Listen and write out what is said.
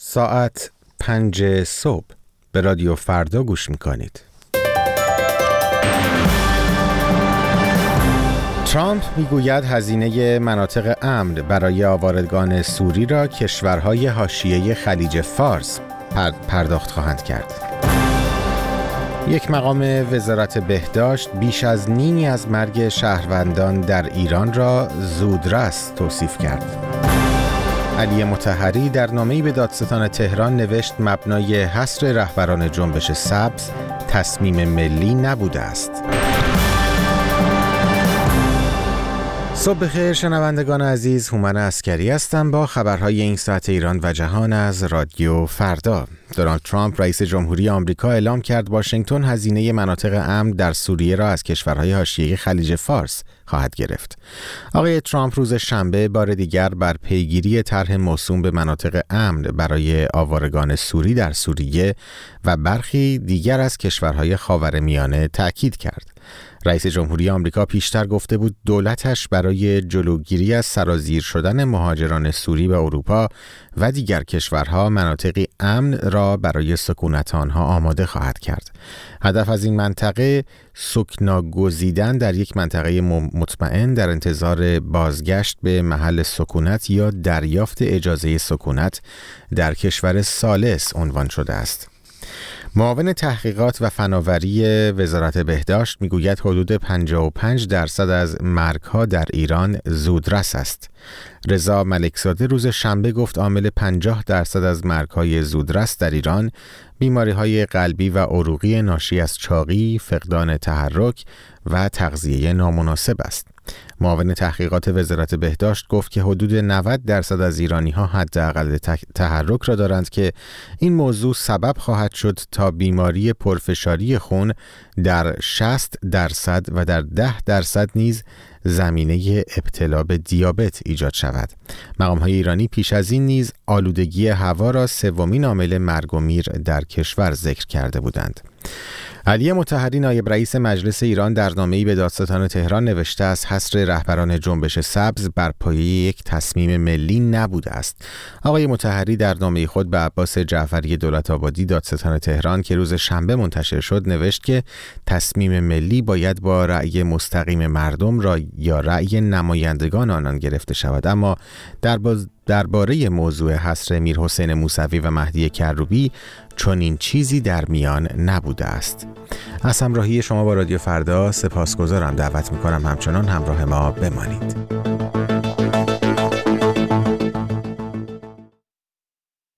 ساعت 5 صبح به رادیو فردا گوش میکنید. ترامپ میگوید هزینه مناطق امن برای آوارگان سوری را کشورهای حاشیه خلیج فارس پرداخت خواهند کرد. یک مقام وزارت بهداشت بیش از نیمی از مرگ شهروندان در ایران را زودرس توصیف کرد. علی مطهری در نامه‌ای به دادستان تهران نوشت مبنای حصر رهبران جنبش سبز تصمیم ملی نبوده است. صبح بخیر شنوندگان عزیز، هومن عسکری هستم با خبرهای این ساعت ایران و جهان از رادیو فردا. دونالد ترامپ رئیس جمهوری آمریکا اعلام کرد واشنگتن هزینه مناطق امن در سوریه را از کشورهای حاشیه خلیج فارس خواهد گرفت. آقای ترامپ روز شنبه بار دیگر بر پیگیری طرح موسوم به مناطق امن برای آوارگان سوری در سوریه و برخی دیگر از کشورهای خاورمیانه تأکید کرد. رئیس جمهوری آمریکا پیشتر گفته بود دولتش برای جلوگیری از سرازیر شدن مهاجران سوری به اروپا و دیگر کشورها مناطقی امن را برای سکونت آنها آماده خواهد کرد. هدف از این منطقه سکنا گزیدن در یک منطقه مطمئن در انتظار بازگشت به محل سکونت یا دریافت اجازه سکونت در کشور ثالث عنوان شده است. معاون تحقیقات و فناوری وزارت بهداشت میگوید حدود 55% از مرگ‌ها در ایران زودرس است. رضا ملکزاده روز شنبه گفت عامل 50% از مرگ‌های زودرس در ایران بیماری‌های قلبی و عروقی ناشی از چاقی، فقدان تحرک و تغذیه نامناسب است. معاون تحقیقات وزارت بهداشت گفت که حدود 90% از ایرانی‌ها حداقل تحرک را دارند که این موضوع سبب خواهد شد تا بیماری پرفشاری خون در 60% و در 10% نیز زمینه ابتلا به دیابت ایجاد شود. مقام‌های ایرانی پیش از این نیز آلودگی هوا را سومین عامل مرگ و میر در کشور ذکر کرده بودند. علی مطهری نایب رئیس مجلس ایران در نامه‌ای به دادستان تهران نوشته از حصر رهبران جنبش سبز بر پایه یک تصمیم ملی نبوده است. آقای مطهری در نامه خود به عباس جعفری دولت‌آبادی دادستان تهران که روز شنبه منتشر شد نوشت که تصمیم ملی باید با رأی مستقیم مردم را یا رأی نمایندگان آنان گرفته شود، اما درباره موضوع حصر میرحسین موسوی و مهدی کروبی چنین چیزی در میان نبوده است. از همراهی شما با رادیو فردا سپاسگزارم. دعوت می‌کنم همچنان همراه ما بمانید.